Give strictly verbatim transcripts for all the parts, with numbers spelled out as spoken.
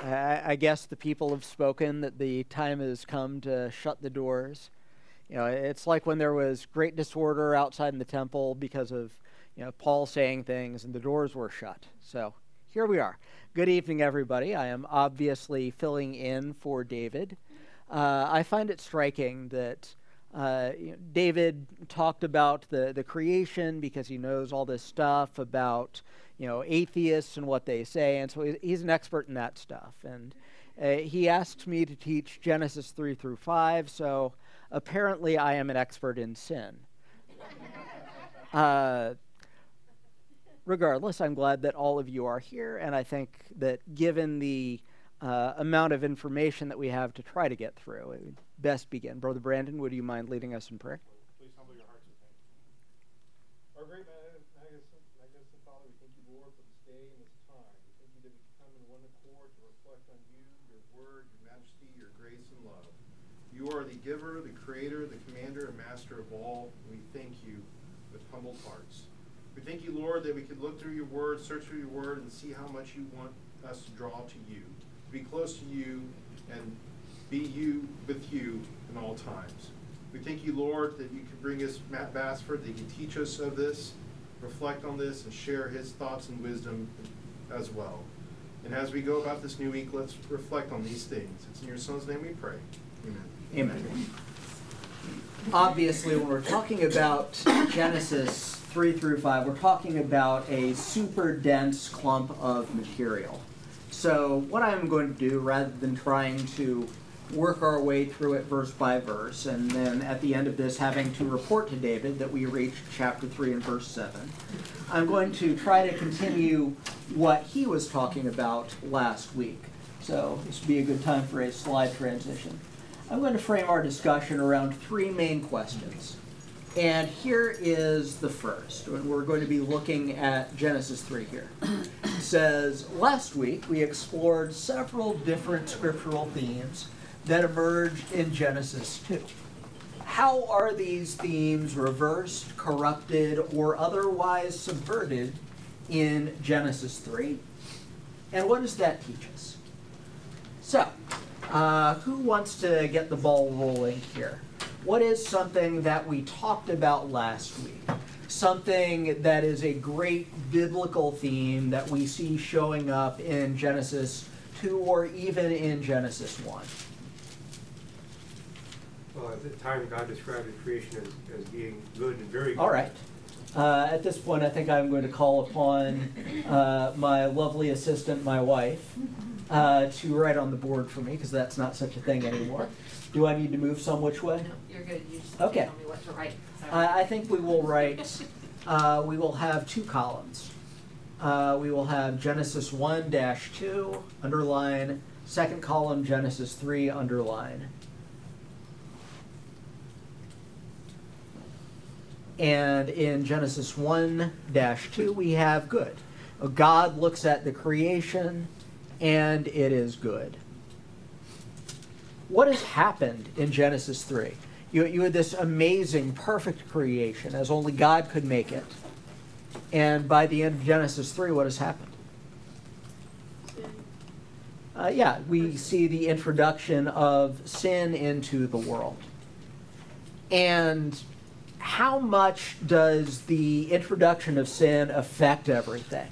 I, I guess the people have spoken, that the time has come to shut the doors. You know, it's like when there was great disorder outside in the temple because of, you know, Paul saying things and the doors were shut. So here we are. Good evening, everybody. I am obviously filling in for David. Uh, I find it striking that uh, you know, David talked about the, the creation because he knows all this stuff about, you know, atheists and what they say, and so he's an expert in that stuff. And uh, he asked me to teach Genesis three through five, so apparently I am an expert in sin. uh, regardless, I'm glad that all of you are here, and I think that given the uh, amount of information that we have to try to get through, it would best begin. Brother Brandon, would you mind leading us in prayer? Please humble your hearts with me. Our great magnificent, magnificent Father, we thank you, Lord, for this day and this time. We thank you that we can come in one accord to reflect on you, your word, your majesty, your grace and love. You are the giver, the creator, the commander, and master of all. We thank you with humble hearts. We thank you, Lord, that we could look through your word, search through your word, and see how much you want us to draw to you, to be close to you, and be you with you in all times. We thank you, Lord, that you can bring us Matt Bassford, that you can teach us of this, reflect on this, and share his thoughts and wisdom as well. And as we go about this new week, let's reflect on these things. It's in your Son's name we pray. Amen. Amen. Obviously, when we're talking about Genesis three through five, we're talking about a super dense clump of material. So what I'm going to do, rather than trying to work our way through it verse by verse, and then at the end of this having to report to David that we reached chapter three and verse seven, I'm going to try to continue what he was talking about last week. So this would be a good time for a slide transition. I'm going to frame our discussion around three main questions. And here is the first. We're going to be looking at Genesis three here. It says, last week we explored several different scriptural themes that emerged in Genesis two. How are these themes reversed, corrupted, or otherwise subverted in Genesis three? And what does that teach us? So, uh, who wants to get the ball rolling here? What is something that we talked about last week? Something that is a great biblical theme that we see showing up in Genesis two or even in Genesis one. Well, at the time, God described the creation as, as being good and very good. All right. Uh, at this point, I think I'm going to call upon uh, my lovely assistant, my wife, uh, to write on the board for me, because that's not such a thing anymore. Do I need to move some which way? No, you're good. You just Okay. tell me what to write. Uh, I think we will write, uh, we will have two columns. Uh, we will have Genesis one dash two, underline, second column, Genesis three, underline. And in Genesis one dash two, we have good. God looks at the creation, and it is good. What has happened in Genesis three? You, you had this amazing, perfect creation, as only God could make it. And by the end of Genesis three, what has happened? Uh, yeah, we see the introduction of sin into the world. And how much does the introduction of sin affect everything?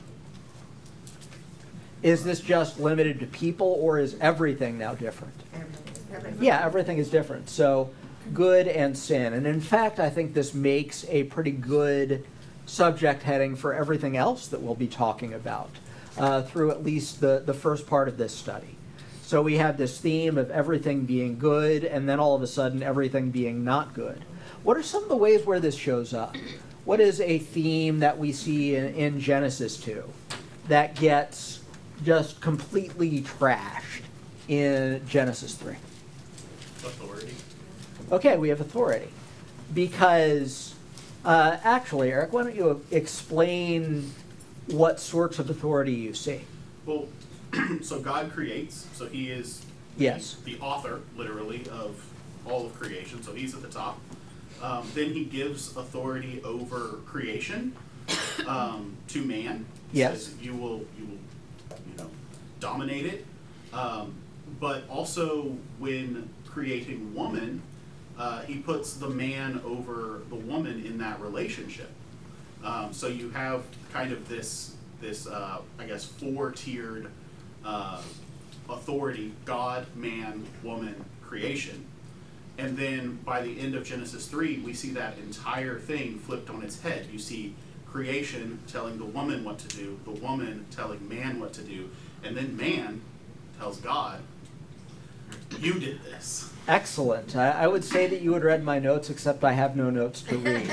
Is this just limited to people, or is everything now different? Everything. Yeah, everything is different. So, good and sin. And in fact, I think this makes a pretty good subject heading for everything else that we'll be talking about uh, through at least the, the first part of this study. So we have this theme of everything being good, and then all of a sudden everything being not good. What are some of the ways where this shows up? What is a theme that we see in, in Genesis two that gets just completely trashed in Genesis three? Authority. Okay, we have authority. Because, uh, actually, Eric, why don't you explain what sorts of authority you see? Well, so God creates, so he is Yes. the, the author, literally, of all of creation, so he's at the top. Um, then he gives authority over creation um, to man. He Yes. says, you will, you will, you know, dominate it. Um, but also when creating woman, uh, he puts the man over the woman in that relationship. Um, so you have kind of this, this uh, I guess, four-tiered uh, authority: God, man, woman, creation. And then by the end of Genesis three, we see that entire thing flipped on its head. You see creation telling the woman what to do, the woman telling man what to do, and then man tells God, you did this. Excellent. I, I would say that you had read my notes, except I have no notes to read.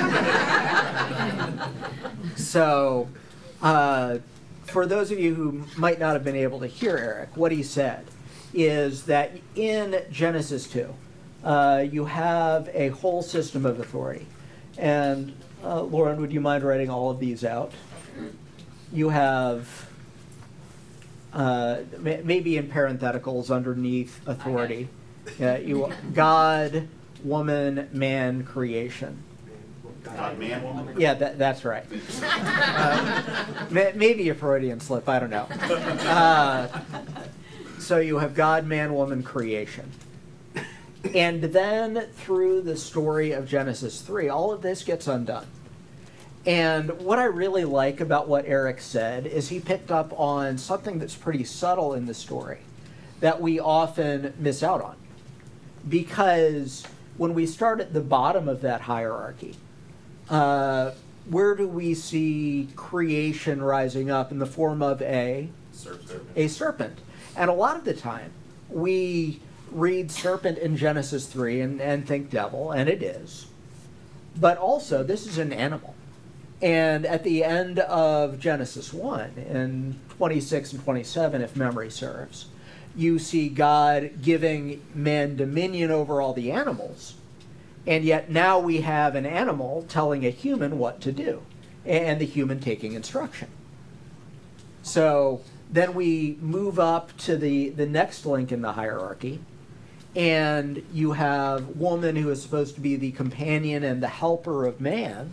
So, uh, for those of you who might not have been able to hear Eric, what he said is that in Genesis two, uh, you have a whole system of authority. And uh, Lauren, would you mind writing all of these out? You have, uh, may- maybe in parentheticals underneath authority, yeah, you God, woman, man, creation. God, man, woman. Yeah, that, that's right. Uh, may- maybe a Freudian slip, I don't know. Uh, so you have God, man, woman, creation. And then through the story of Genesis three, all of this gets undone. And what I really like about what Eric said is he picked up on something that's pretty subtle in the story that we often miss out on. Because when we start at the bottom of that hierarchy, uh, where do we see creation rising up in the form of a, Serpent. a serpent? And a lot of the time, we read serpent in Genesis three and, and think devil, and it is. But also, this is an animal. And at the end of Genesis one, in twenty-six and twenty-seven, if memory serves, you see God giving man dominion over all the animals. And yet now we have an animal telling a human what to do, and the human taking instruction. So then we move up to the, the next link in the hierarchy, and you have woman, who is supposed to be the companion and the helper of man.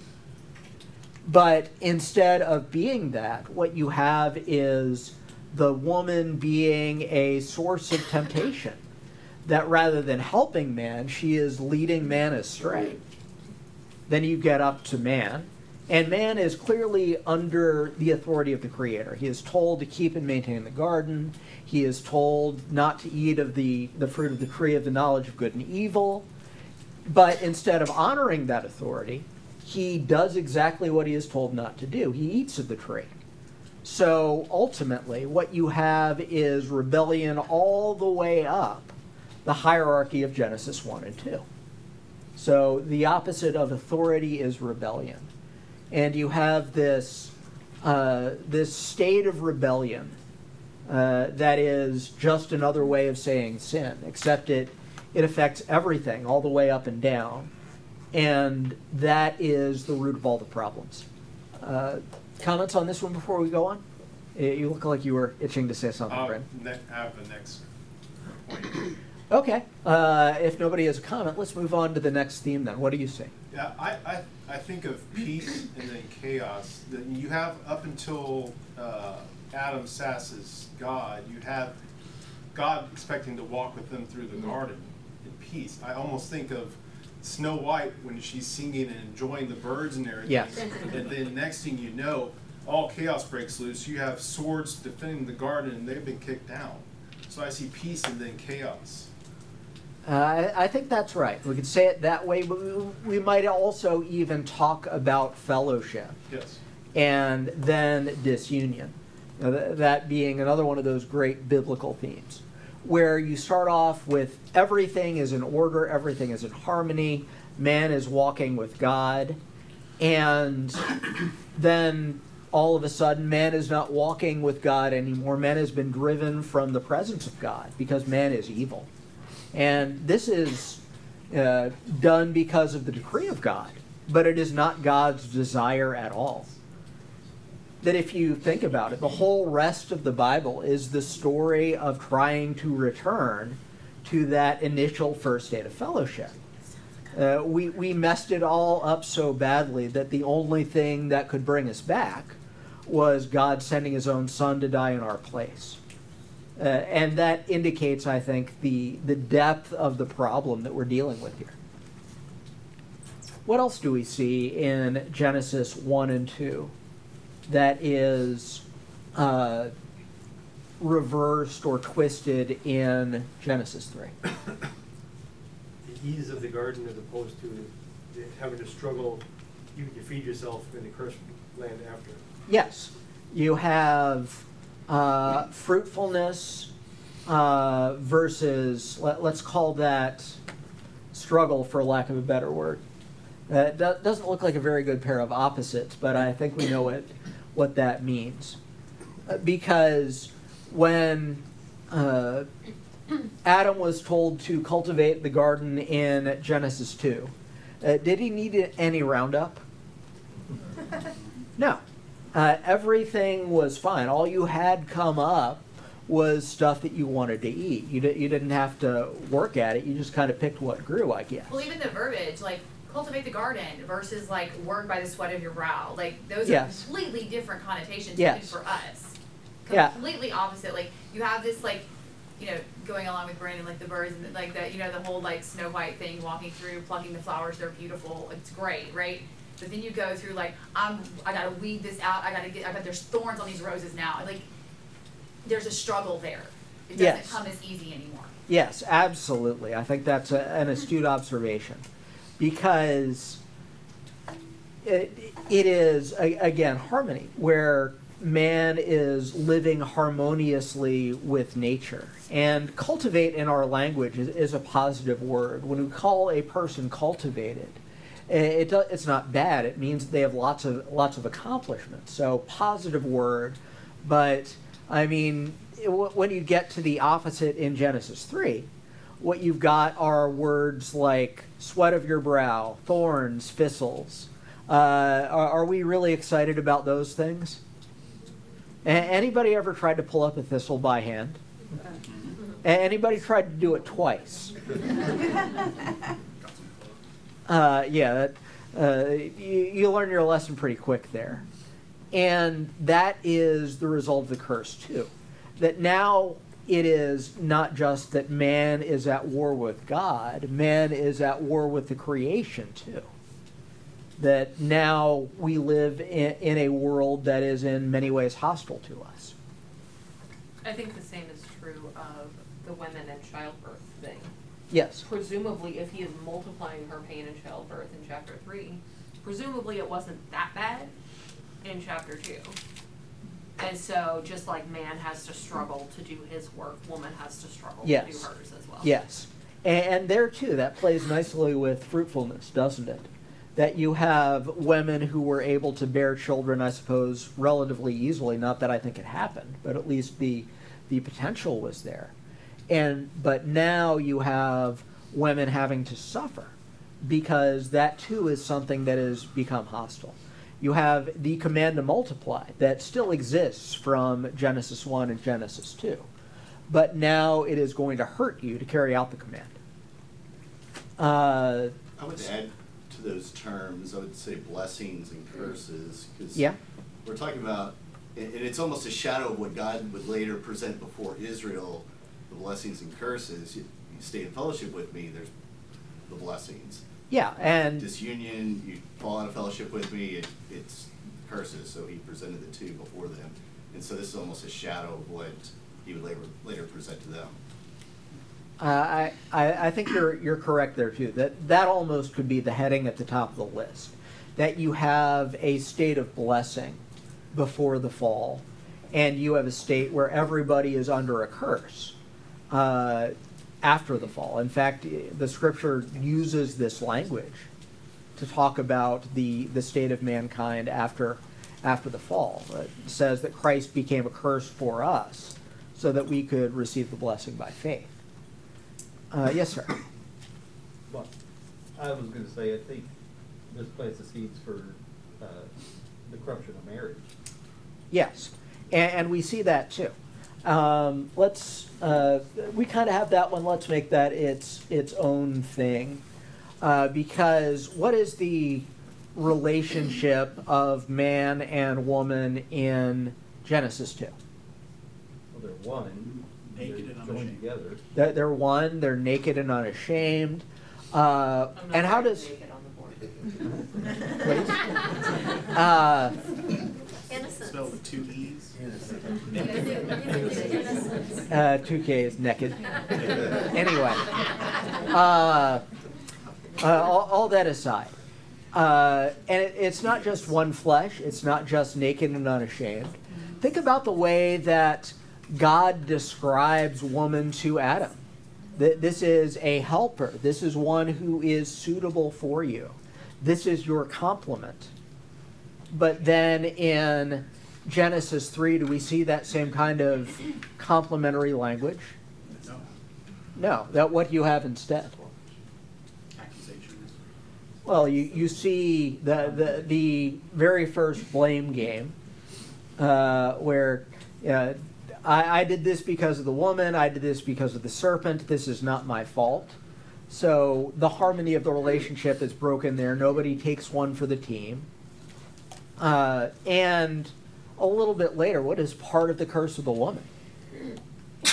But instead of being that, what you have is the woman being a source of temptation. That rather than helping man, she is leading man astray. Then you get up to man, and man is clearly under the authority of the Creator. He is told to keep and maintain the garden. He is told not to eat of the, the fruit of the tree of the knowledge of good and evil. But instead of honoring that authority, he does exactly what he is told not to do. He eats of the tree. So ultimately, what you have is rebellion all the way up the hierarchy of Genesis one and two. So the opposite of authority is rebellion. And you have this, uh, this state of rebellion uh, that is just another way of saying sin, except it, it affects everything all the way up and down. And that is the root of all the problems. Uh, comments on this one before we go on? You look like you were itching to say something, Uh, Brent. ne- I have the next point. Okay. Uh, if nobody has a comment, let's move on to the next theme then. What do you see? Yeah, I, I, I think of peace and then chaos. That you have up until uh, Adam sasses God, you have God expecting to walk with them through the garden in peace. I almost think of Snow White when she's singing and enjoying the birds and everything. Yes. And then next thing you know, all chaos breaks loose. You have swords defending the garden and they've been kicked down. So I see peace and then chaos. Uh, I, I think that's right. We could say it that way, but we, we might also even talk about fellowship Yes. and then disunion. You know, th- that being another one of those great biblical themes, where you start off with everything is in order, everything is in harmony, man is walking with God, and then all of a sudden man is not walking with God anymore. Man has been driven from the presence of God because man is evil. And this is uh, done because of the decree of God, but it is not God's desire at all. That if you think about it, the whole rest of the Bible is the story of trying to return to that initial first state of fellowship. Uh, we, we messed it all up so badly that the only thing that could bring us back was God sending his own son to die in our place. Uh, and that indicates, I think, the, the depth of the problem that we're dealing with here. What else do we see in Genesis one and two that is uh, reversed or twisted in Genesis three? The ease of the garden as opposed to the, having to struggle even to feed yourself in the cursed land after. Yes. You have uh, fruitfulness uh, versus, let, let's call that struggle, for lack of a better word. Uh, it do- doesn't look like a very good pair of opposites, but I think we know what, what that means. Uh, because when uh, Adam was told to cultivate the garden in Genesis two, uh, did he need any Roundup? No. Uh, everything was fine. All you had come up was stuff that you wanted to eat. You, di- you didn't have to work at it. You just kind of picked what grew, I guess. Well, even the verbiage, like cultivate the garden versus like work by the sweat of your brow, like those Yes. are completely different connotations Yes. even for us. Yeah. Completely opposite. Like you have this like, you know, going along with Brandon, like the birds and the, like the, you know, the whole like Snow White thing, walking through, plucking the flowers, they're beautiful. It's great, right? But then you go through like, I'm, I gotta weed this out. I gotta get, I got, there's thorns on these roses now. Like, there's a struggle there. It doesn't Yes. come as easy anymore. Yes, absolutely. I think that's a, an astute observation, because it, it is, a, again, harmony, where man is living harmoniously with nature. And cultivate in our language is, is a positive word. When we call a person cultivated, it, it, it's not bad. It means they have lots of lots of accomplishments. So positive word, but I mean, when you get to the opposite in Genesis three, what you've got are words like sweat of your brow, thorns, thistles. Uh, are, are we really excited about those things? A- anybody ever tried to pull up a thistle by hand? A- anybody tried to do it twice? Uh, yeah, that, uh, you, you learn your lesson pretty quick there. And that is the result of the curse, too. That now it is not just that man is at war with God, man is at war with the creation, too. That now we live in, in a world that is in many ways hostile to us. I think the same is true of the women and childbirth thing. Yes. Presumably, if he is multiplying her pain in childbirth in chapter three, presumably it wasn't that bad in chapter two. And so, just like man has to struggle to do his work, woman has to struggle Yes. to do hers as well. Yes. And, and there, too, that plays nicely with fruitfulness, doesn't it? That you have women who were able to bear children, I suppose, relatively easily. Not that I think it happened, but at least the the potential was there. And but now you have women having to suffer, because that too is something that has become hostile. You have the command to multiply that still exists from Genesis one and Genesis two, but now it is going to hurt you to carry out the command. Uh, I would add to those terms, I would say blessings and curses, because yeah. we're talking about, and it's almost a shadow of what God would later present before Israel, the blessings and curses. You, you stay in fellowship with me, there's the blessings. Yeah, and Disunion, you fall out of fellowship with me, it, it's curses. So he presented the two before them. And so this is almost a shadow of what he would later, later present to them. Uh, I, I I think you're you're correct there too. That that almost could be the heading at the top of the list. That you have a state of blessing before the fall, and you have a state where everybody is under a curse uh, after the fall. In fact, the scripture uses this language to talk about the the state of mankind after after the fall. It says that Christ became a curse for us, so that we could receive the blessing by faith. Uh, yes, sir. Well, I was going to say, I think this plants the seeds for uh, the corruption of marriage. Yes, and, and we see that too. Um, let's uh, we kind of have that one. Let's make that its its own thing, uh, because what is the relationship of man and woman in Genesis two? Well, they're one. joined unashamed. together. They're, they're one. They're naked and unashamed. Uh, I'm not and how writing does naked on the board. please? Uh, Spelled with two E's. uh, two K is naked. Anyway, uh, uh, all, all that aside, uh, and it, it's not just one flesh. It's not just naked and unashamed. Think about the way that God describes woman to Adam. That this is a helper. This is one who is suitable for you. This is your complement. But then in Genesis three, do we see that same kind of complementary language? No. No, that what you have instead. Accusations. Well, you, you see the, the, the very first blame game uh, where uh, I, I did this because of the woman, I did this because of the serpent, this is not my fault. So the harmony of the relationship is broken there. Nobody takes one for the team. Uh, and a little bit later, what is part of the curse of the woman? That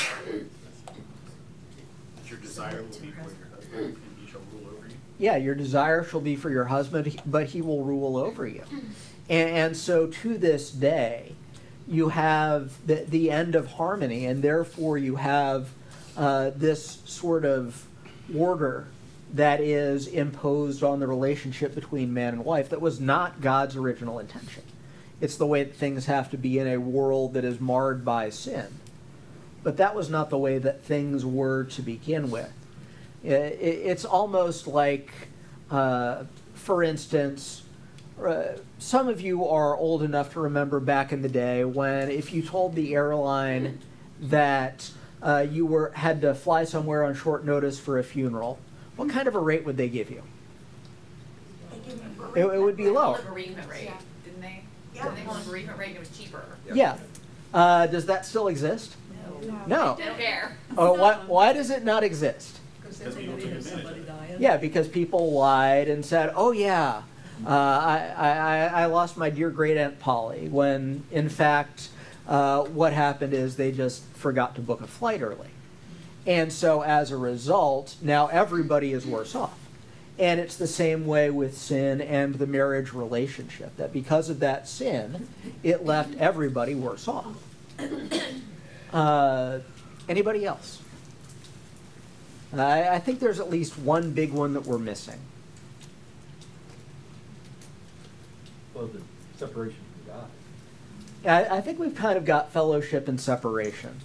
your desire will be for your husband, and he shall rule over you. Yeah, your desire shall be for your husband, but he will rule over you. And, and so to this day, you have the, the end of harmony, and therefore you have uh, this sort of order that is imposed on the relationship between man and wife that was not God's original intention. It's the way that things have to be in a world that is marred by sin. But that was not the way that things were to begin with. It, it's almost like, uh, for instance, uh, some of you are old enough to remember back in the day when if you told the airline that uh, you were had to fly somewhere on short notice for a funeral, what kind of a rate would they give you? It, it would be They called lower. it bereavement rate, didn't they? Didn't they call it bereavement rate and it was cheaper? Yeah. Uh, does that still exist? No. They don't care. Oh, why, why does it not exist? Because people took advantage of it. Yeah, because people lied and said, "Oh yeah, uh, I, I I lost my dear great aunt Polly," when in fact, uh, what happened is they just forgot to book a flight early, and so as a result, now everybody is worse off. And it's the same way with sin and the marriage relationship. That because of that sin, it left everybody worse off. Uh, anybody else? I, I think there's at least one big one that we're missing. Well, the separation from God. I, I think we've kind of got fellowship and separation.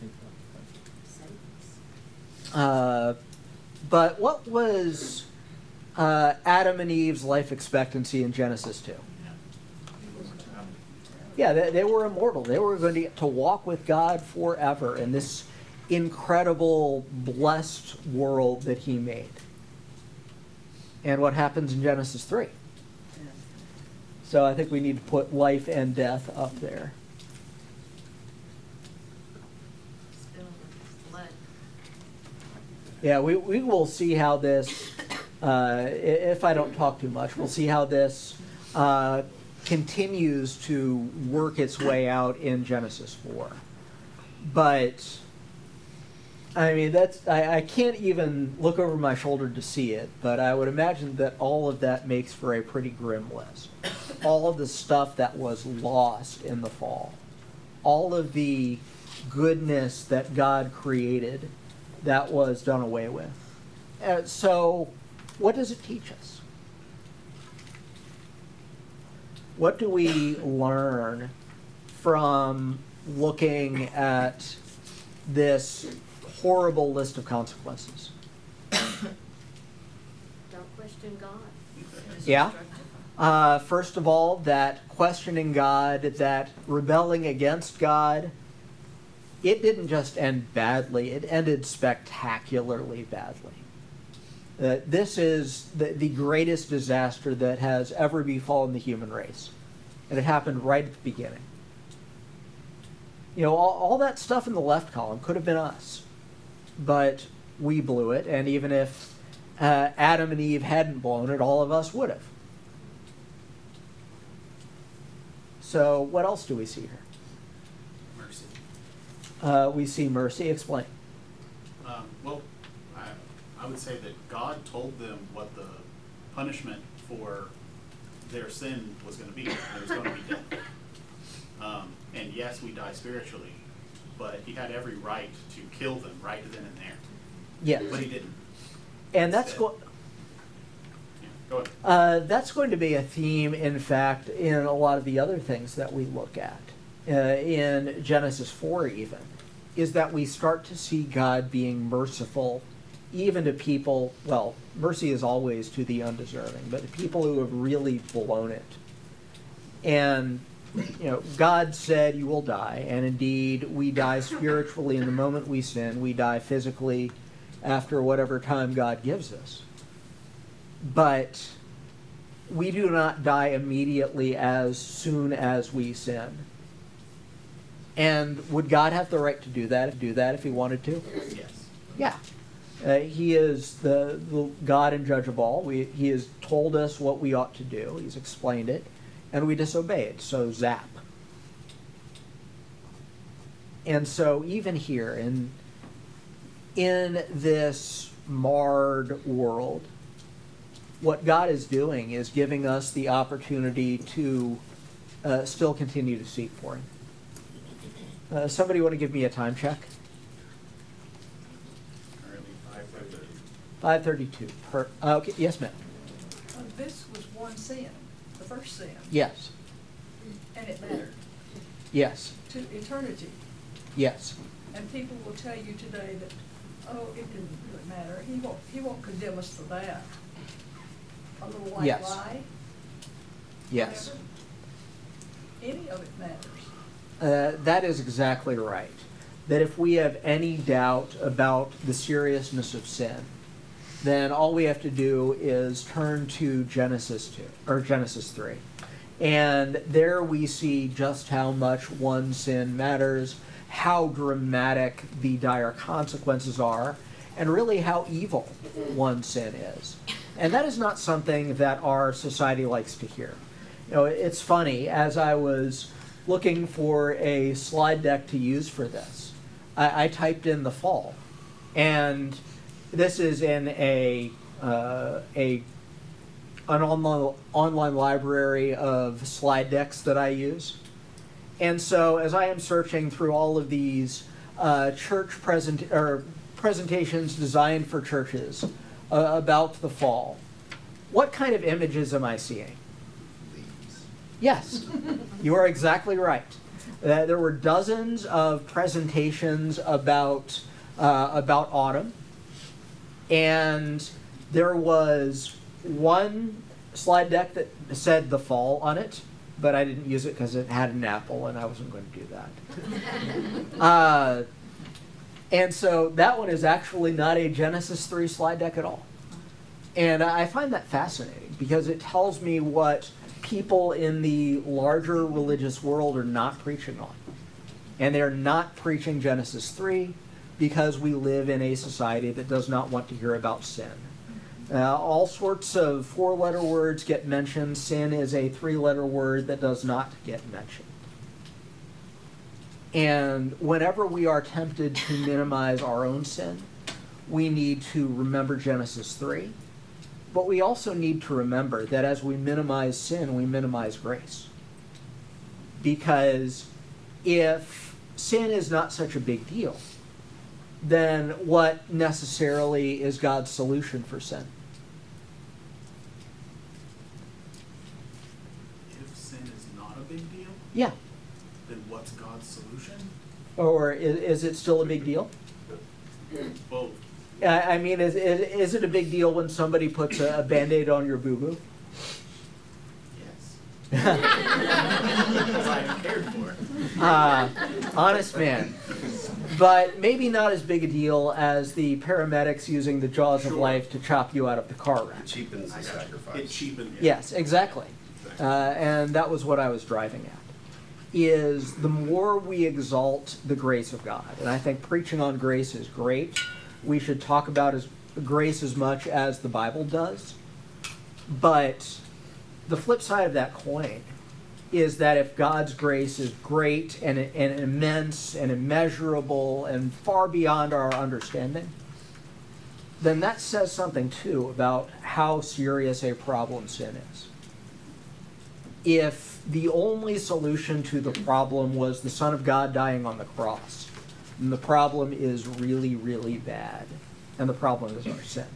Uh, but what was uh, Adam and Eve's life expectancy in Genesis two? Yeah, they, they were immortal. They were going to get to walk with God forever in this incredible, blessed world that he made. And what happens in Genesis three? So I think we need to put life and death up there. Yeah, we, we will see how this, uh, if I don't talk too much, we'll see how this uh, continues to work its way out in Genesis four. But, I mean, that's I, I can't even look over my shoulder to see it, but I would imagine that all of that makes for a pretty grim list. All of the stuff that was lost in the fall. All of the goodness that God created that was done away with. Uh, so, what does it teach us? What do we learn from looking at this horrible list of consequences? Don't question God. Yeah. Uh, first of all, that questioning God, that rebelling against God, it didn't just end badly, it ended spectacularly badly. Uh, this is the, the greatest disaster that has ever befallen the human race. And it happened right at the beginning. You know, all, all that stuff in the left column could have been us. But we blew it, and even if uh, Adam and Eve hadn't blown it, all of us would have. So what else do we see here? Mercy. Uh, we see mercy. Explain. Well, I, I would say that God told them what the punishment for their sin was going to be. It was going to be death. Um, and yes, we die spiritually, but he had every right to kill them right then and there. Yes. But he didn't. And that's Instead- go- Yeah, go ahead. uh, that's going to be a theme, in fact, in a lot of the other things that we look at. Uh, in Genesis four even, is that we start to see God being merciful even to people, well, mercy is always to the undeserving, but to people who have really blown it. And, you know, God said you will die, and indeed we die spiritually in the moment we sin. We die physically after whatever time God gives us. But we do not die immediately as soon as we sin. And would God have the right to do that, do that if he wanted to? Yes. Yeah. Uh, he is the, the God and judge of all. We, he has told us what we ought to do. He's explained it. And we disobey it. So zap. And so even here, in, in this marred world, what God is doing is giving us the opportunity to uh, still continue to seek for him. Uh, somebody want to give me a time check? Currently five thirty. five thirty-two. Per, uh, okay, yes, ma'am. Uh, This was one sin, the first sin, Yes. and it mattered Yes. to eternity. Yes. And people will tell you today that, oh, it didn't really matter. He won't, he won't condemn us for that. A little white Yes. lie. Yes. whatever. Any of it matters. Uh, that is exactly right. That if we have any doubt about the seriousness of sin, then all we have to do is turn to Genesis two, or Genesis three. And there we see just how much one sin matters, how dramatic the dire consequences are, and really how evil one sin is. And that is not something that our society likes to hear. You know, it's funny, as I was looking for a slide deck to use for this, I, I typed in the fall. And this is in a, uh, a an online, online library of slide decks that I use. And so as I am searching through all of these uh, church present or presentations designed for churches uh, about the fall, what kind of images am I seeing? Leaves. Yes, you are exactly right. Uh, there were dozens of presentations about uh, about autumn, and there was one slide deck that said the fall on it, but I didn't use it because it had an apple, and I wasn't going to do that. uh, and so that one is actually not a Genesis three slide deck at all. And I find that fascinating because it tells me what people in the larger religious world are not preaching on. And they're not preaching Genesis three because we live in a society that does not want to hear about sin. Uh, all sorts of four-letter words get mentioned. Sin is a three-letter word that does not get mentioned. And whenever we are tempted to minimize our own sin, we need to remember Genesis three. But we also need to remember that as we minimize sin, we minimize grace. Because if sin is not such a big deal, then what necessarily is God's solution for sin? If sin is not a big deal, Yeah. then what's God's solution? Or is, is it still a big deal? Well, I, I mean, is, is, is it a big deal when somebody puts a, a Band-Aid on your boo-boo? yes. Because I am cared for. Uh, honest man. But maybe not as big a deal as the paramedics using the jaws of Sure. life to chop you out of the car wreck. It cheapens the sacrifice. It cheapened. Yes, exactly. Uh, and that was what I was driving at. Is the more we exalt the grace of God, and I think preaching on grace is great. We should talk about as, grace as much as the Bible does. But the flip side of that coin is that if God's grace is great and, and immense and immeasurable and far beyond our understanding, then that says something too about how serious a problem sin is. If the only solution to the problem was the Son of God dying on the cross, then the problem is really, really bad. And the problem is our sin.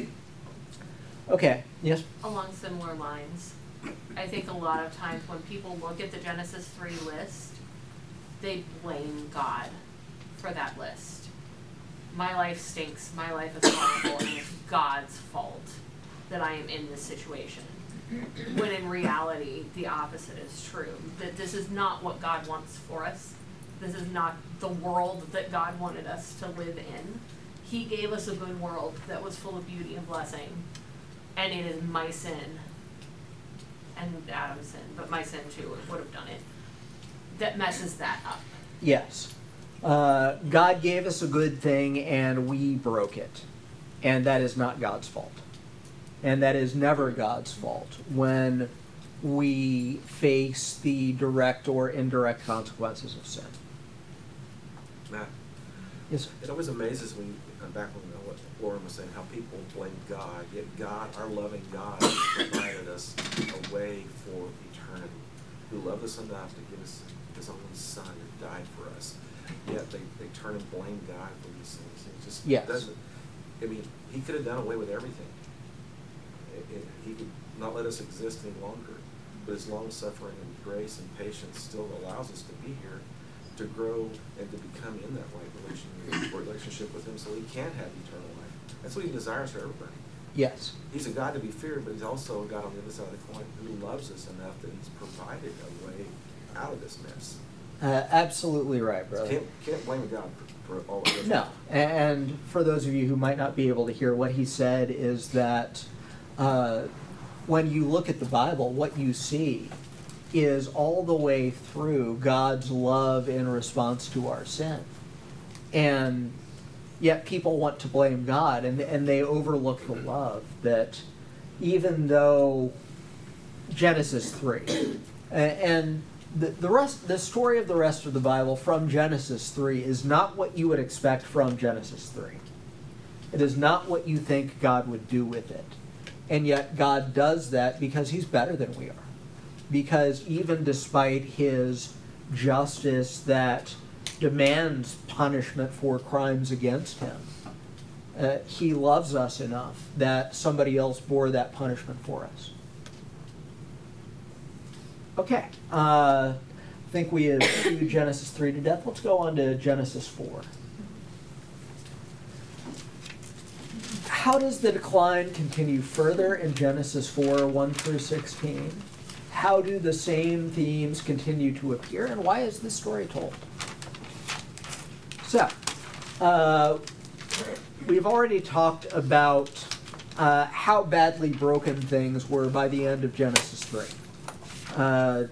Okay, yes? Along similar lines, I think a lot of times when people look at the Genesis three list, they blame God for that list. My life stinks, my life is horrible, and it's God's fault that I am in this situation. When in reality, the opposite is true. That this is not what God wants for us. This is not the world that God wanted us to live in. He gave us a good world that was full of beauty and blessing. And it is my sin, and Adam's sin, but my sin too, would have done it, that messes that up. Yes. Uh, God gave us a good thing and we broke it. And that is not God's fault. And that is never God's fault when we face the direct or indirect consequences of sin. Matt, Yes, sir. it always amazes me, uh, back when uh, what Lauren was saying, how people blame God, yet God, our loving God, provided us a way for eternity, who loved us enough to give us his only Son who died for us. Yet they, they turn and blame God for these things. It just Yes. doesn't, I mean, he could have done away with everything. It, it, he could not let us exist any longer, but his long suffering and grace and patience still allows us to be here, to grow and to become in that right relation, relationship with him so he can have eternal life. That's what he desires for everybody. Yes. He's a God to be feared, but he's also a God on the other side of the coin who loves us enough that he's provided a way out of this mess. Uh, absolutely right, brother. Can't, can't blame God for, for all of this. No. And for those of you who might not be able to hear, what he said is that uh, when you look at the Bible, what you see is all the way through God's love in response to our sin. And yet people want to blame God, and, and they overlook the love that even though Genesis three, and the, the rest, the story of the rest of the Bible from Genesis three is not what you would expect from Genesis three. It is not what you think God would do with it. And yet God does that because he's better than we are. Because even despite his justice that demands punishment for crimes against him, uh, he loves us enough that somebody else bore that punishment for us. Okay, uh, I think we have chewed Genesis three to death. Let's go on to Genesis four. How does the decline continue further in Genesis four, one through sixteen? How do the same themes continue to appear, and why is this story told? So, uh, we've already talked about uh, how badly broken things were by the end of Genesis three. Uh,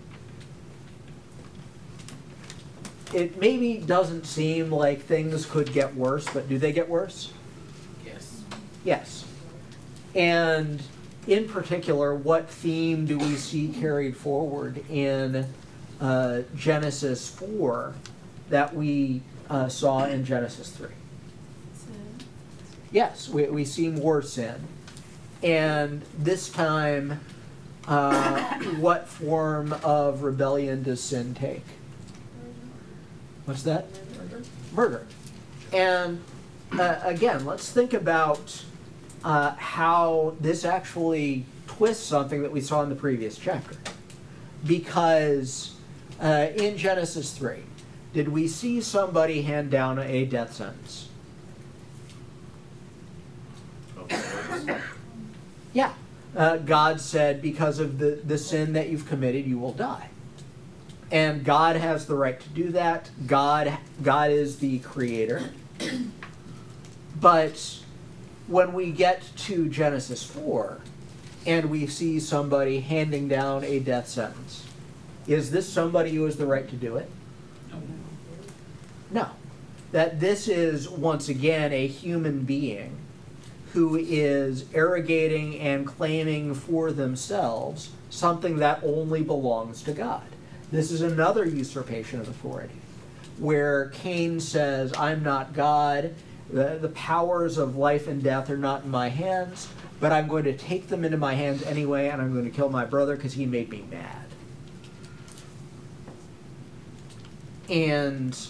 it maybe doesn't seem like things could get worse, but do they get worse? Yes. Yes. And in particular, what theme do we see carried forward in uh, Genesis four that we uh, saw in Genesis three? Sin. Yes, we, we see more sin. And this time, uh, what form of rebellion does sin take? What's that? Murder. Murder. And uh, again, let's think about uh, how this actually twists something that we saw in the previous chapter. Because uh, in Genesis three, did we see somebody hand down a death sentence? Okay. Yeah. Uh, God said, because of the, the sin that you've committed, you will die. And God has the right to do that. God, God is the creator. But when we get to Genesis four, and we see somebody handing down a death sentence, is this somebody who has the right to do it? No. That this is, once again, a human being who is arrogating and claiming for themselves something that only belongs to God. This is another usurpation of authority, where Cain says, I'm not God, The, the powers of life and death are not in my hands, but I'm going to take them into my hands anyway, and I'm going to kill my brother because he made me mad. And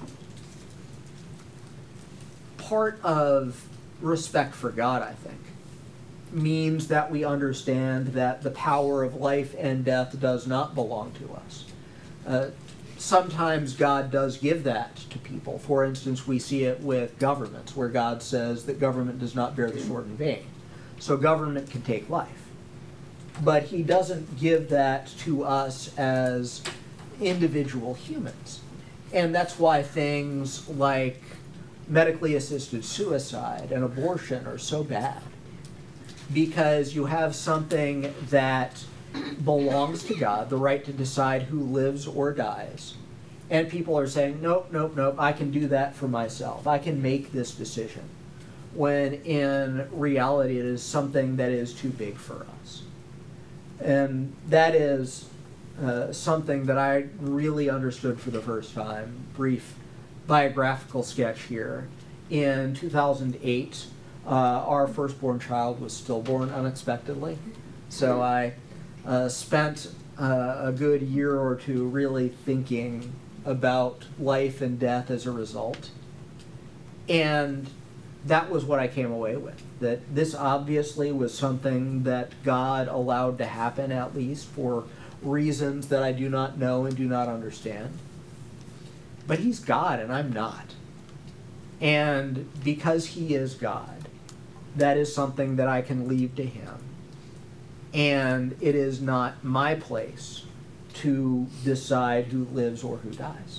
part of respect for God, I think, means that we understand that the power of life and death does not belong to us. Uh, sometimes God does give that to people. For instance, we see it with governments, where God says that government does not bear the sword in vain. So government can take life. But he doesn't give that to us as individual humans. And that's why things like medically assisted suicide and abortion are so bad. Because you have something that belongs to God, the right to decide who lives or dies. And people are saying, nope, nope, nope, I can do that for myself. I can make this decision. When in reality, it is something that is too big for us. And that is uh, something that I really understood for the first time. Brief biographical sketch here. In two thousand eight, uh, our firstborn child was stillborn unexpectedly. So I uh, spent uh, a good year or two really thinking about life and death as a result. And that was what I came away with. That this obviously was something that God allowed to happen, at least for reasons that I do not know and do not understand. But he's God and I'm not. And because he is God, that is something that I can leave to him. And it is not my place to decide who lives or who dies.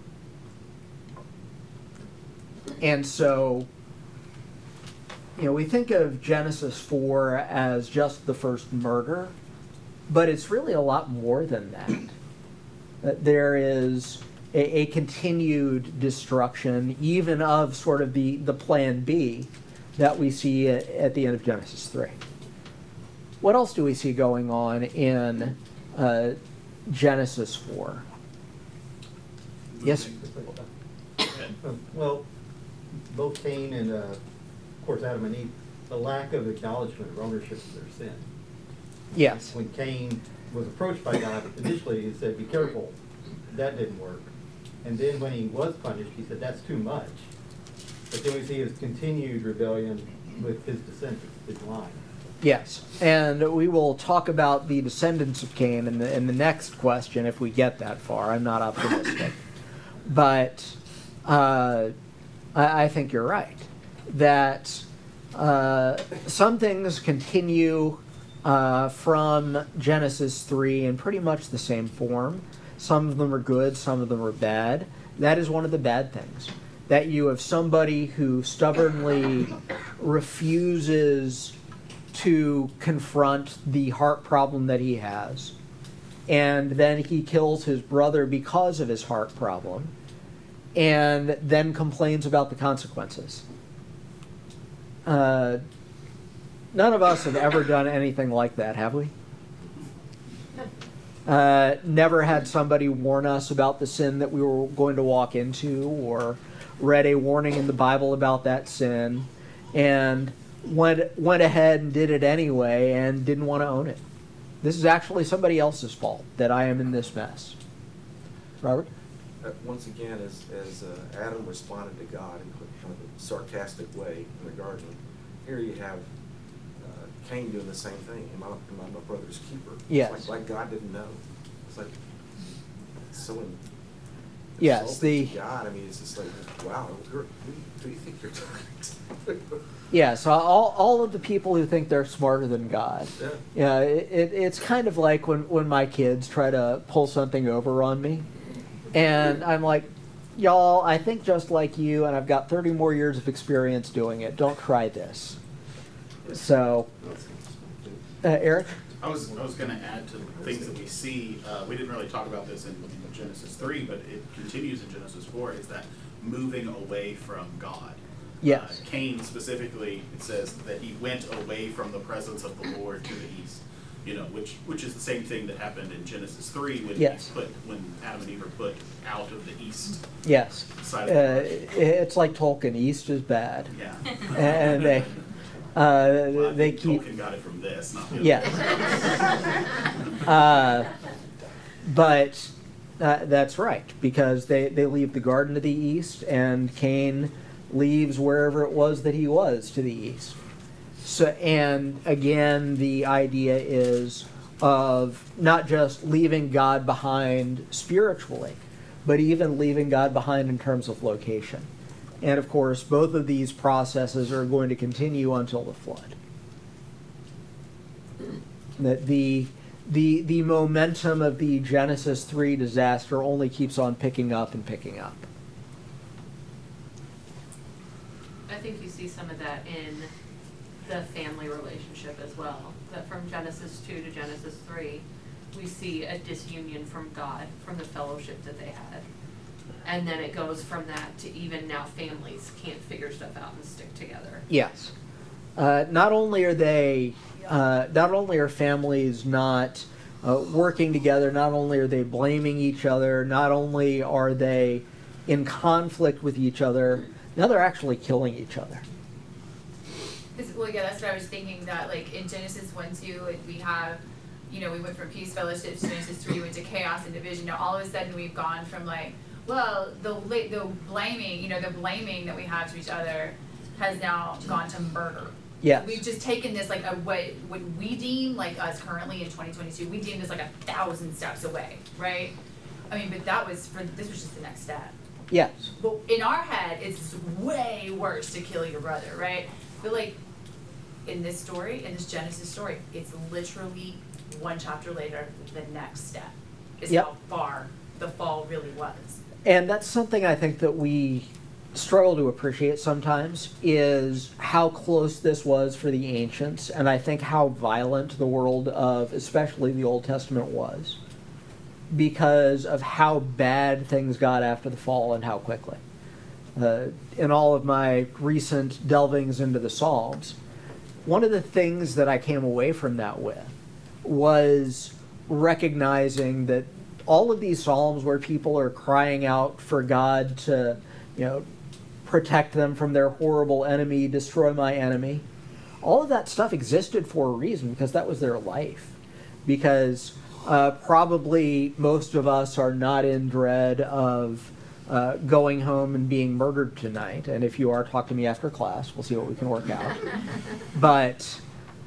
And so, you know, we think of Genesis four as just the first murder, but it's really a lot more than that. That there is a, a continued destruction, even of sort of the, the plan B that we see at, at the end of Genesis three. What else do we see going on in uh, Genesis four? Yes? Well, both Cain and, uh, of course, Adam and Eve, the lack of acknowledgement of ownership of their sin. Yes. When Cain was approached by God, initially he said, be careful. That didn't work. And then when he was punished, he said, that's too much. But then we see his continued rebellion with his descendants, his line. Yes, and we will talk about the descendants of Cain in the, in the next question if we get that far. I'm not optimistic. But uh, I, I think you're right, that uh, some things continue uh, from Genesis three in pretty much the same form. Some of them are good, some of them are bad. That is one of the bad things, that you have somebody who stubbornly refuses to confront the heart problem that he has, and then he kills his brother because of his heart problem, and then complains about the consequences. Uh, none of us have ever done anything like that, have we? Uh, never had somebody warn us about the sin that we were going to walk into, or read a warning in the Bible about that sin, and went went ahead and did it anyway and didn't want to own it. This is actually somebody else's fault that I am in this mess. Robert? Uh, once again, as, as uh, Adam responded to God in kind of a sarcastic way in the garden, here you have uh, Cain doing the same thing. Am I, am I my brother's keeper? Yes. It's like, like God didn't know. It's like it's so in, Yes, the to God. I mean, it's just like, wow, who, who do you think you're talking to? yeah. So all all of the people who think they're smarter than God. Yeah. Yeah. It, it, it's kind of like when when my kids try to pull something over on me, and I'm like, y'all, I think just like you, and I've got thirty more years of experience doing it. Don't try this. So, uh, Eric? I was I was going to add to things that we see. Uh, we didn't really talk about this in, in Genesis three, but it continues in Genesis four. Is that moving away from God? Yes. Uh, Cain specifically, it says that he went away from the presence of the Lord to the east. You know, which which is the same thing that happened in Genesis three when Yes. he put when Adam and Eve are put out of the east Yes. side Uh, of the bush. it's like Tolkien. East is bad. Yeah. And they, uh, Well, I they think keep. Tolkien got it from this, not the other. Yes. uh, but uh, that's right, because they, they leave the garden to the east, and Cain leaves wherever it was that he was to the east. So, and again, the idea is of not just leaving God behind spiritually, but even leaving God behind in terms of location. And of course, both of these processes are going to continue until the flood. That the the the momentum of the Genesis three disaster only keeps on picking up and picking up. I think you see some of that in the family relationship as well. That from Genesis two to Genesis three, we see a disunion from God, from the fellowship that they had. And then it goes from that to even now families can't figure stuff out and stick together. Yes. Uh, not only are they, uh, not only are families not uh, working together, not only are they blaming each other, not only are they in conflict with each other, now they're actually killing each other. Cause, well, yeah, that's what I was thinking, that like in Genesis one, two, we have, you know, we went from peace, fellowship to Genesis three, we went to chaos and division. Now all of a sudden we've gone from like, well, the la- the blaming, you know, the blaming that we have to each other has now gone to murder. Yes. We've just taken this like a what what we deem like us currently in twenty twenty-two, we deem this like a thousand steps away, right? I mean, but that was for this was just the next step. Yes. But in our head, it's way worse to kill your brother, right? But like in this story, in this Genesis story, it's literally one chapter later, the next step is Yep. how far the fall really was. And that's something I think that we struggle to appreciate sometimes, is how close this was for the ancients, and I think how violent the world of especially the Old Testament was, because of how bad things got after the fall and how quickly. Uh, in all of my recent delvings into the Psalms, one of the things that I came away from that with was recognizing that all of these Psalms where people are crying out for God to, you know, protect them from their horrible enemy, destroy my enemy, all of that stuff existed for a reason, because that was their life. Because uh, probably most of us are not in dread of uh, going home and being murdered tonight. And if you are, talk to me after class. We'll see what we can work out. But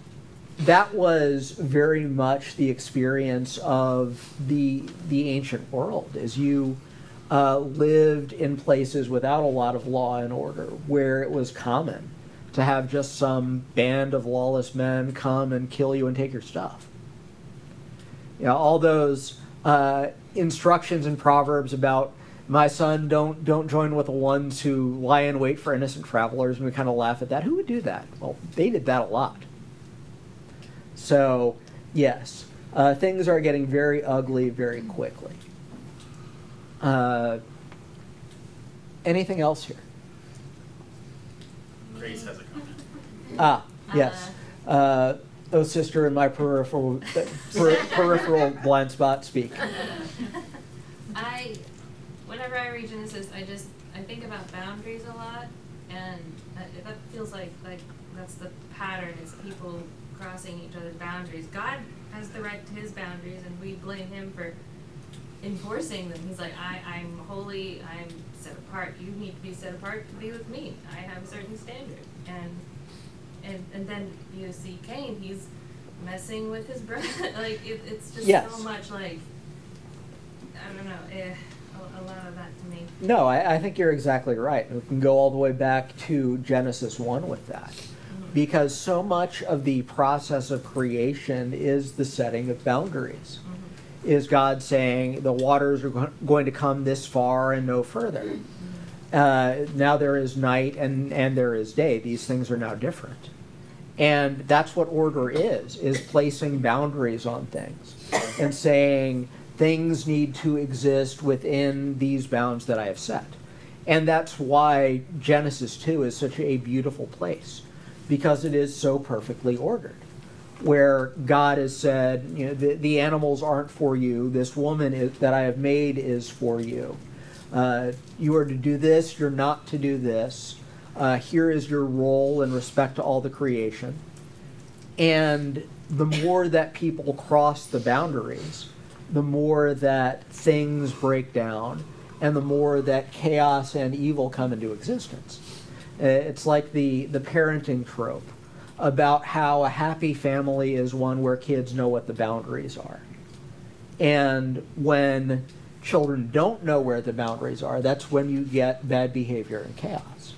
that was very much the experience of the the ancient world, as you uh, lived in places without a lot of law and order, where it was common to have just some band of lawless men come and kill you and take your stuff. You know, all those uh, instructions in Proverbs about, my son, don't don't join with the ones who lie in wait for innocent travelers, and we kind of laugh at that. Who would do that? Well, they did that a lot. So, yes, uh, things are getting very ugly very quickly. Uh, anything else here? Grace has a comment. Ah, yes. Uh, oh, sister, in my peripheral uh, per, peripheral blind spot, speak. I, whenever I read Genesis, I just I think about boundaries a lot, and that, that feels like like that's the pattern, is people crossing each other's boundaries. God has the right to his boundaries, and we blame him for enforcing them. He's like, I, I'm holy, I'm set apart. You need to be set apart to be with me. I have a certain standard. And and and then you see Cain, he's messing with his brother. Like it, it's just Yes. so much like, I don't know, eh, a, a lot of that to me. No, I, I think you're exactly right. We can go all the way back to Genesis one with that. Because so much of the process of creation is the setting of boundaries. Mm-hmm. Is God saying the waters are go- going to come this far and no further. Mm-hmm. Uh, now there is night and, and there is day. These things are now different. And that's what order is, is placing boundaries on things and saying things need to exist within these bounds that I have set. And that's why Genesis two is such a beautiful place, because it is so perfectly ordered. where God has said, you know, the, the animals aren't for you. This woman is, that I have made is for you. Uh, you are to do this. You're not to do this. Uh, here is your role in respect to all the creation. And the more that people cross the boundaries, the more that things break down, and the more that chaos and evil come into existence. Uh, It's like the, the parenting trope about how a happy family is one where kids know what the boundaries are. And when children don't know where the boundaries are, that's when you get bad behavior and chaos.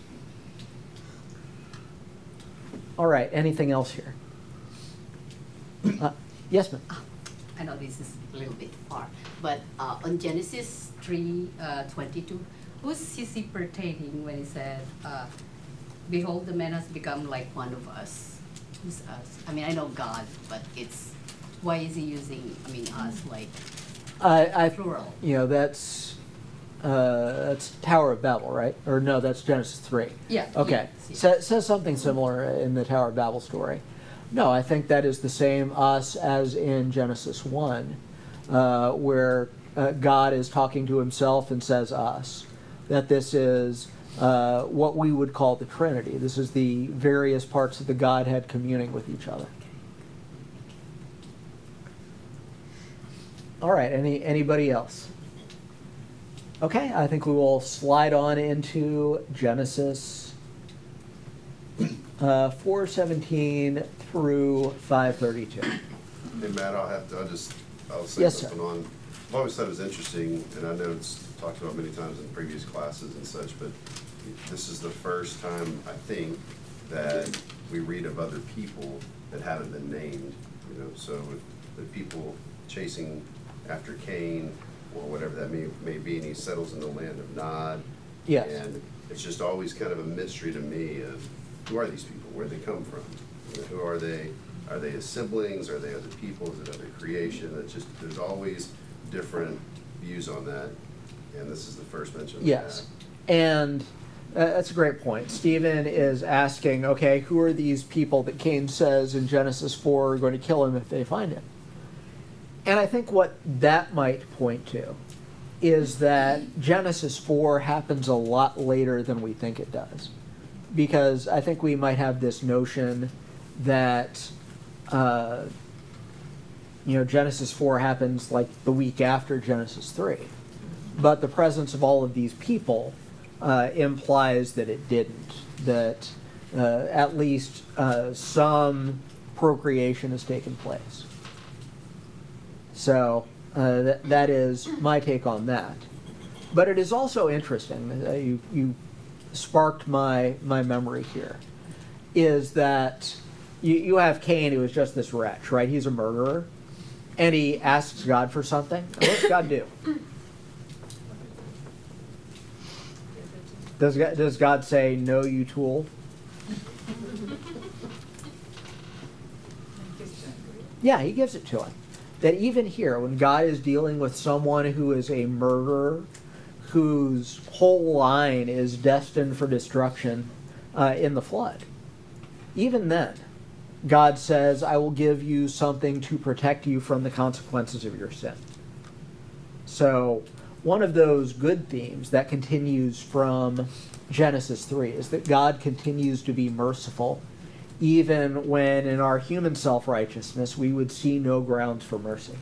All right, anything else here? Uh, yes, ma'am. I know this is a little bit far, but uh, on Genesis three uh, twenty-two, who's he pertaining when he said, uh, "Behold, the man has become like one of us"? Who's us? I mean, I know God, but it's why is he using? I mean, us like I, I, plural. You know, that's uh, that's Tower of Babel, right? Or no, that's Genesis three. Yeah. Okay. yes, Sa- yes. says something similar in the Tower of Babel story. No, I think that is the same us as in Genesis one, uh, where uh, God is talking to himself and says us. That this is uh, what we would call the Trinity. This is the various parts of the Godhead communing with each other. All right, any anybody else? Okay, I think we will slide on into Genesis uh, four seventeen through five thirty-two. Hey Matt, I'll have to, I'll just, I'll say Yes, sir. something on, I've always thought it was interesting, and I know it's talked about many times in previous classes and such, but this is the first time, I think, that we read of other people that haven't been named, you know, so with the people chasing after Cain, or whatever that may, may be, and he settles in the land of Nod. Yes. And it's just always kind of a mystery to me of, who are these people? Where do they come from? You know, who are they? Are they his siblings? Are they other people? Is it other creation? It's just, there's always different views on that, and this is the first mention of Yes, and uh, that's a great point. Stephen is asking, okay, who are these people that Cain says in Genesis four are going to kill him if they find him? And I think what that might point to is that Genesis four happens a lot later than we think it does. Because I think we might have this notion that, uh, you know, Genesis four happens like the week after Genesis three. But the presence of all of these people uh, implies that it didn't, that uh, at least uh, some procreation has taken place. So uh, that, that is my take on that. But it is also interesting, uh, you, you sparked my, my memory here, is that you, you have Cain, who is just this wretch, right? He's a murderer, and he asks God for something. And what does God do? Does God, does God say, "No, you tool"? Yeah, he gives it to him. That even here, when God is dealing with someone who is a murderer, whose whole line is destined for destruction uh, in the flood, even then, God says, "I will give you something to protect you from the consequences of your sin." So, one of those good themes that continues from Genesis three is that God continues to be merciful, even when in our human self-righteousness we would see no grounds for mercy.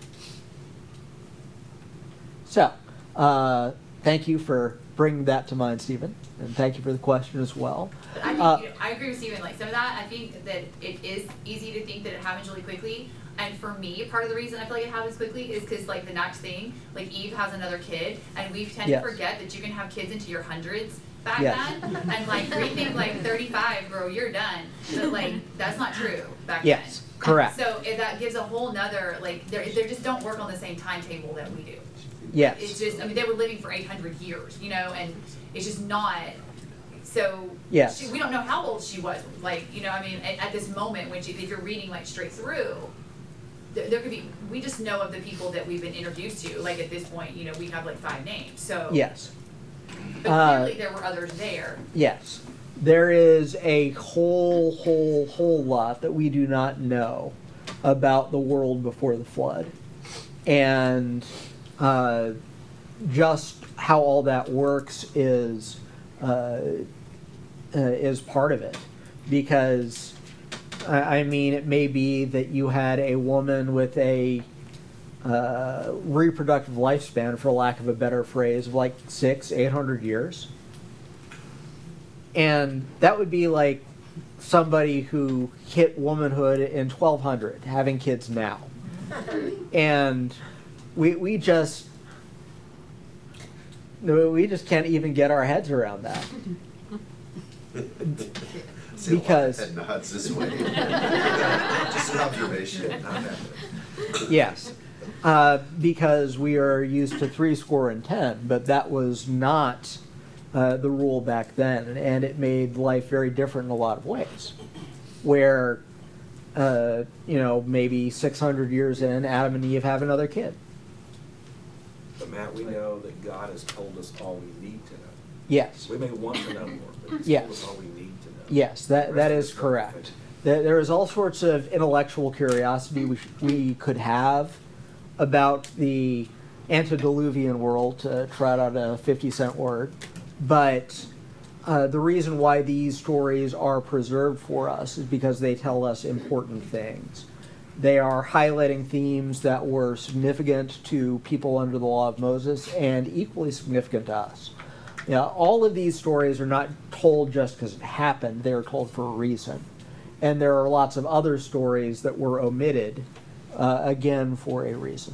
So, uh, thank you for bringing that to mind, Stephen, and thank you for the question as well. But I think, Uh, you know, I agree with Stephen, like some of that, I think that it is easy to think that it happens really quickly. And for me, part of the reason I feel like it happens quickly is because, like, the next thing, like, Eve has another kid, and we tend Yes. to forget that you can have kids into your hundreds back Yes. then. And, like, we think, like, thirty-five, bro, you're done. But, like, that's not true back Yes, then. correct. So if that gives a whole nother, like, they they just don't work on the same timetable that we do. Yes. It's just, I mean, they were living for eight hundred years, you know, and it's just not, so. Yes. She, we don't know how old she was, like, you know, I mean, at, at this moment, when she, if you're reading, like, straight through, there, there could be, we just know of the people that we've been introduced to, like, at this point, you know, we have, like, five names, so. Yes. But Uh, clearly there were others there. Yes. there is a whole, whole, whole lot that we do not know about the world before the flood. And uh, just how all that works is uh, uh, is part of it. Because, I I mean, it may be that you had a woman with a uh, reproductive lifespan, for lack of a better phrase, of like six, eight hundred years. And that would be like somebody who hit womanhood in twelve hundred, having kids now. And we we just we just can't even get our heads around that. See, Because head nods this way. Just an observation. Not happening. yes, uh, because we are used to three score and ten, but that was not uh, the rule back then, and it made life very different in a lot of ways. Where, uh, you know, maybe six hundred years in, Adam and Eve have another kid. But Matt, we know that God has told us all we need to know. Yes. We may want to know more, but He's Yes. told us all we need to know. Yes, The that, rest that of is it's not correct. fiction. There, there is all sorts of intellectual curiosity we, sh- we could have about the antediluvian world, to trot out a fifty cent word. But uh, the reason why these stories are preserved for us is because they tell us important things. They are highlighting themes that were significant to people under the law of Moses and equally significant to us. Yeah, all of these stories are not told just because it happened, they're told for a reason. And there are lots of other stories that were omitted, uh, again, for a reason.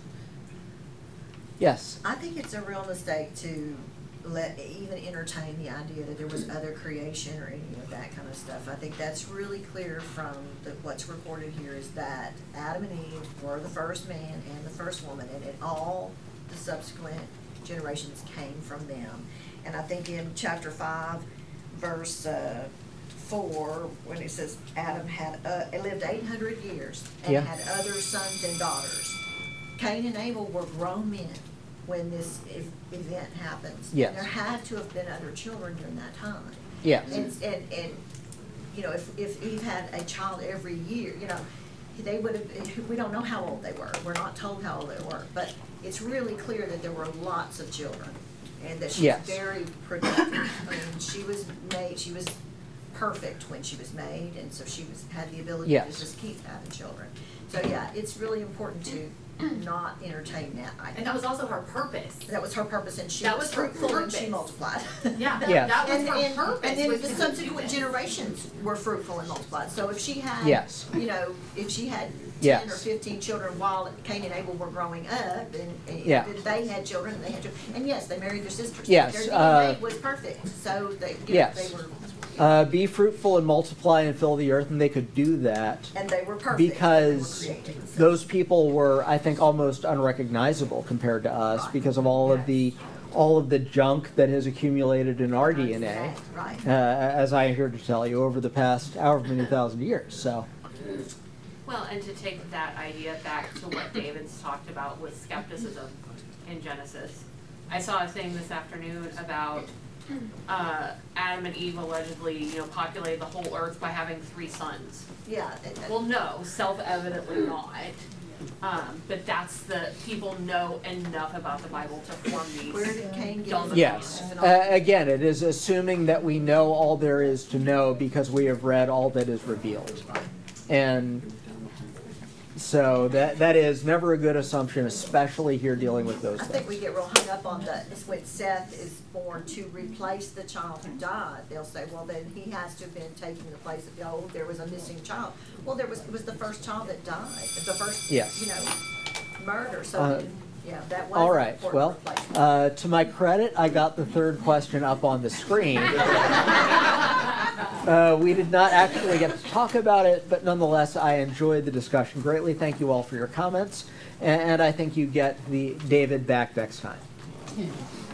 Yes? I think it's a real mistake to let, even entertain the idea that there was other creation or any of that kind of stuff. I think that's really clear from the, what's recorded here is that Adam and Eve were the first man and the first woman, and it, all the subsequent generations came from them. And I think in chapter five, verse uh, four, when it says Adam had uh, lived eight hundred years and Yeah. had other sons and daughters. Cain and Abel were grown men when this ev- event happens. Yes. There had to have been other children during that time. Yes. And, and, and you know, if, if Eve had a child every year, you know, they would have, we don't know how old they were. We're not told how old they were. But it's really clear that there were lots of children and that she Yes. was very productive. I mean, she was made, she was perfect when she was made, and so she was, had the ability Yes. to just keep having children. So, yeah, it's really important to not entertain that idea. And that was also her purpose. That was her purpose, and she That was was her fruitful and she purpose. multiplied. Yeah, that, Yes. that was And, her and, purpose. and then was the to do subsequent this. generations were fruitful and multiplied. So if she had, Yes. you know, if she had ten Yes. or fifteen children while Cain and Abel were growing up, and, and Yeah. they had children, and they had children, and yes, they married their sisters. Yes, Their D N A uh, was perfect, so they, you know, Yes. they were, Uh, be fruitful and multiply and fill the earth, and they could do that and they were perfect. because they were created, so. those people were, I think, almost unrecognizable compared to us Right. because of all of the all of the junk that has accumulated in our D N A, Exactly, right. uh, as I am here to tell you, over the past however many thousand years. So, Well, and to take that idea back to what David's talked about with skepticism in Genesis. I saw a thing this afternoon about uh, Adam and Eve allegedly, you know, populated the whole earth by having three sons. Yeah. and- and- Well, no, self-evidently not. Um, but that's the, people know enough about the Bible to form these. Where did Cain get dumb his yes. opinions and Uh, all? again, it is assuming that we know all there is to know because we have read all that is revealed. And so that that is never a good assumption, especially here dealing with those I think things. we get real hung up on the, it's when Seth is born to replace the child who died. They'll say, well, then he has to have been taking the place of, oh, there was a missing child. Well, there was, it was the first child that died, the first, Yes. you know, murder, so, Uh, yeah, that was All an right, important well, replacement. uh, to my credit, I got the third question up on the screen. Uh, we did not actually get to talk about it, but nonetheless, I enjoyed the discussion greatly. Thank you all for your comments, and, and I think you get the David back next time.